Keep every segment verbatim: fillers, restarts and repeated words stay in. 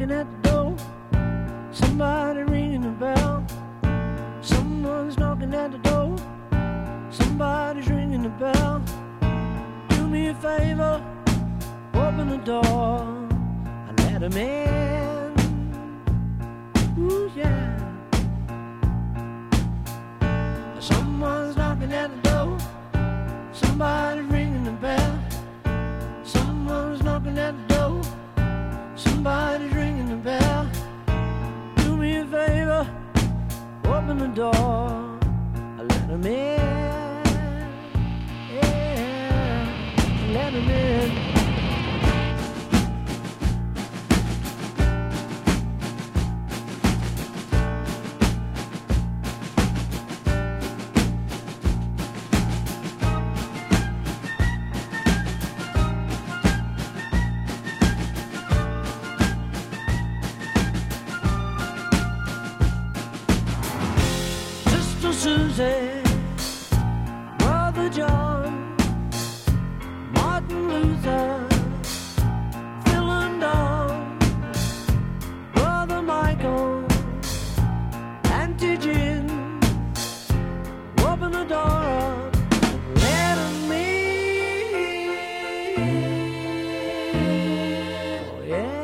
knocking at the door. Somebody ringing the bell. Someone's knocking at the door. Somebody's ringing the bell. Do me a favor, open the door and let him in. Ooh, yeah. Someone's knocking at the door. Somebody's ringing the bell. Someone's knocking at the door. Somebody's ringing the bell. Do me a favor, open the door and let him in. Yeah, let him in. Susie, Brother John, Martin Luther, Phil and Don, Brother Michael, Auntie Jim, open the door up, let 'em in. Oh yeah.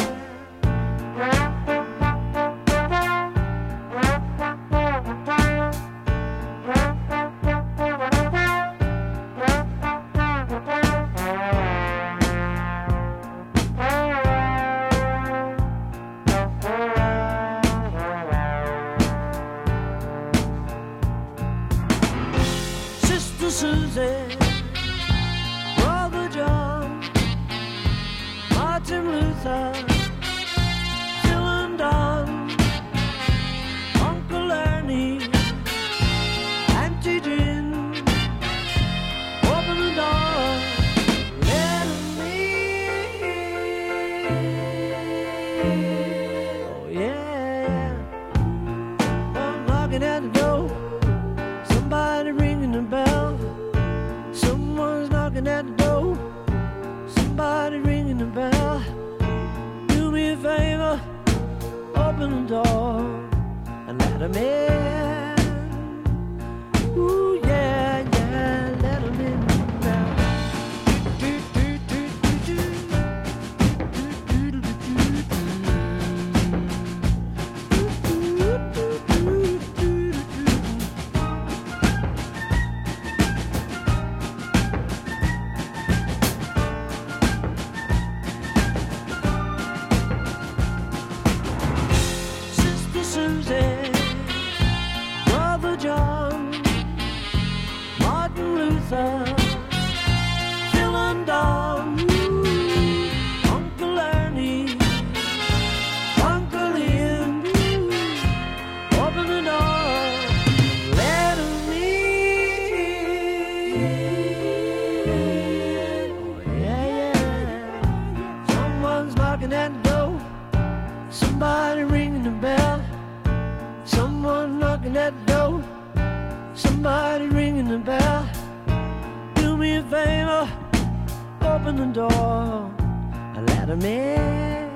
Susie, Brother John, Martin Luther, Phil and Don, Uncle Ernie, Auntie Jim, open the door, let 'em in. Oh yeah, I'm knocking at the door, somebody ringing the bell. Someone's knocking at the door. Somebody ringing the bell. Do me a favor, open the door and let 'em in. Ooh yeah, yeah, let 'em in now. Susie, Brother John, Martin Luther, Phil and Don, Uncle Ernie, Uncle Ian, open the door, let 'em in. Oh yeah, yeah. Someone's knocking at the door. Somebody ringing the bell. Someone knocking at the door. Somebody ringing the bell. Do me a favor, open the door and let 'em in.